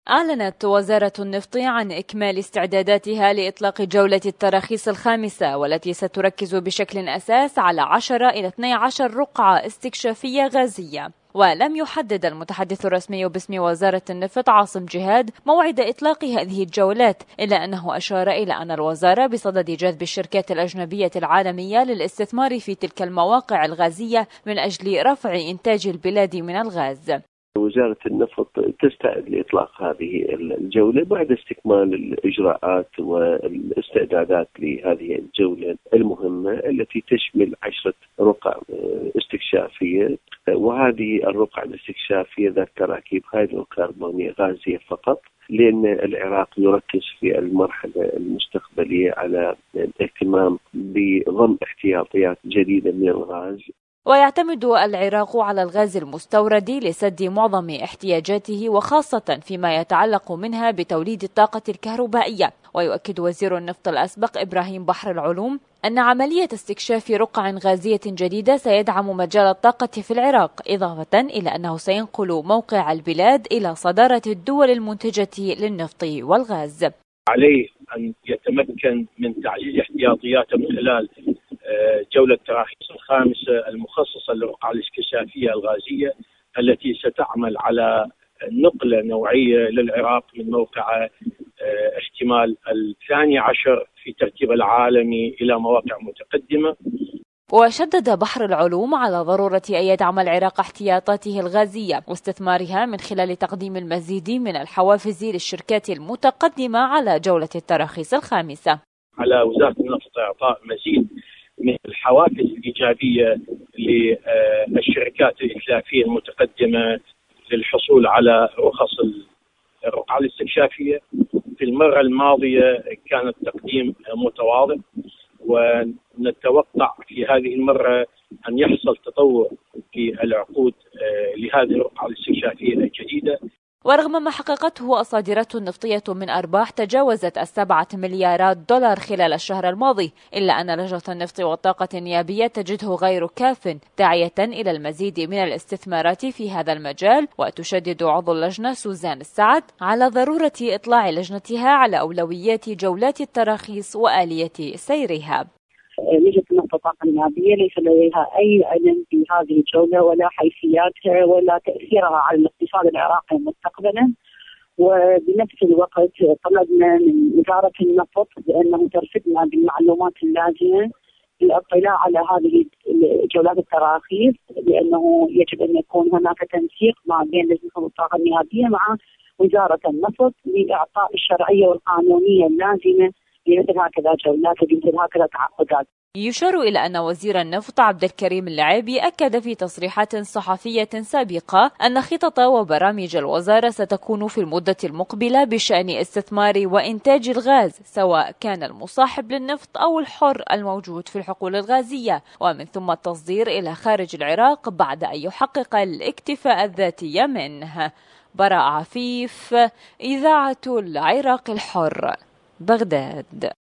أعلنت وزارة النفط عن إكمال استعداداتها لإطلاق جولة التراخيص الخامسة، والتي ستركز بشكل أساس على 10 إلى 12 رقعة استكشافية غازية. ولم يحدد المتحدث الرسمي باسم وزارة النفط عاصم جهاد موعد إطلاق هذه الجولات، إلا أنه أشار إلى أن الوزارة بصدد جذب الشركات الأجنبية العالمية للاستثمار في تلك المواقع الغازية من أجل رفع إنتاج البلاد من الغاز. وزارة النفط تستعد لإطلاق هذه الجولة بعد استكمال الإجراءات والاستعدادات لهذه الجولة المهمة التي تشمل 10 رقع استكشافية، وهذه الرقع الاستكشافية ذات تراكيب هيدروكربونية غازية فقط، لأن العراق يركز في المرحلة المستقبلية على الاهتمام بضم احتياطيات جديدة من الغاز. ويعتمد العراق على الغاز المستورد لسد معظم احتياجاته، وخاصة فيما يتعلق منها بتوليد الطاقة الكهربائية. ويؤكد وزير النفط الأسبق إبراهيم بحر العلوم أن عملية استكشاف رقع غازية جديدة سيدعم مجال الطاقة في العراق، إضافة إلى أنه سينقل موقع البلاد إلى صدارة الدول المنتجة للنفط والغاز. عليه أن يتمكن من تعزيز احتياطياته من خلال جولة التراخيص الخامسة المخصصة للرقعة الاستكشافية الغازية التي ستعمل على نقلة نوعية للعراق من موقع احتمال 12 في ترتيب العالمي إلى مواقع متقدمة. وشدد بحر العلوم على ضرورة أن يدعم العراق احتياطاته الغازية واستثمارها من خلال تقديم المزيد من الحوافز للشركات المتقدمة على جولة التراخيص الخامسة. على وزارة النفط إعطاء مزيد من الحوافز الإيجابية للشركات الإتلافية المتقدمة للحصول على رخص الرقعة الاستكشافية. في المرة الماضية كان التقديم متواضع، ونتوقع في هذه المرة أن يحصل تطور في العقود لهذه الرقعة الاستكشافية الجديدة. ورغم ما حققته الصادرات النفطية من أرباح تجاوزت 7 مليارات دولار خلال الشهر الماضي، إلا أن لجنة النفط والطاقة النيابية تجده غير كاف، داعية إلى المزيد من الاستثمارات في هذا المجال. وتشدد عضو اللجنة سوزان السعد على ضرورة إطلاع لجنتها على أولويات جولات التراخيص وآلية سيرها. لجنة النفط والطاقة النيابية ليس لديها أي علم في هذه الجولة ولا حيثياتها ولا تأثيرها على الاقتصاد العراقي مستقبلا. وبنفس الوقت طلبنا من وزارة النفط بأنه ترفدنا بالمعلومات اللازمة للاطلاع على هذه جولات التراخيص، لأنه يجب أن يكون هناك تنسيق ما بين لجنة الطاقة النيابية مع وزارة النفط لإعطاء الشرعية والقانونية اللازمة لمثل هكذا جولات ومثل هكذا تعقدات. يشار إلى أن وزير النفط عبد الكريم العيبي أكد في تصريحات صحفية سابقة أن خطط وبرامج الوزارة ستكون في المدة المقبلة بشأن استثمار وإنتاج الغاز، سواء كان المصاحب للنفط أو الحر الموجود في الحقول الغازية، ومن ثم التصدير إلى خارج العراق بعد أن يحقق الاكتفاء الذاتي منه. براء عفيف، إذاعة العراق الحر، بغداد.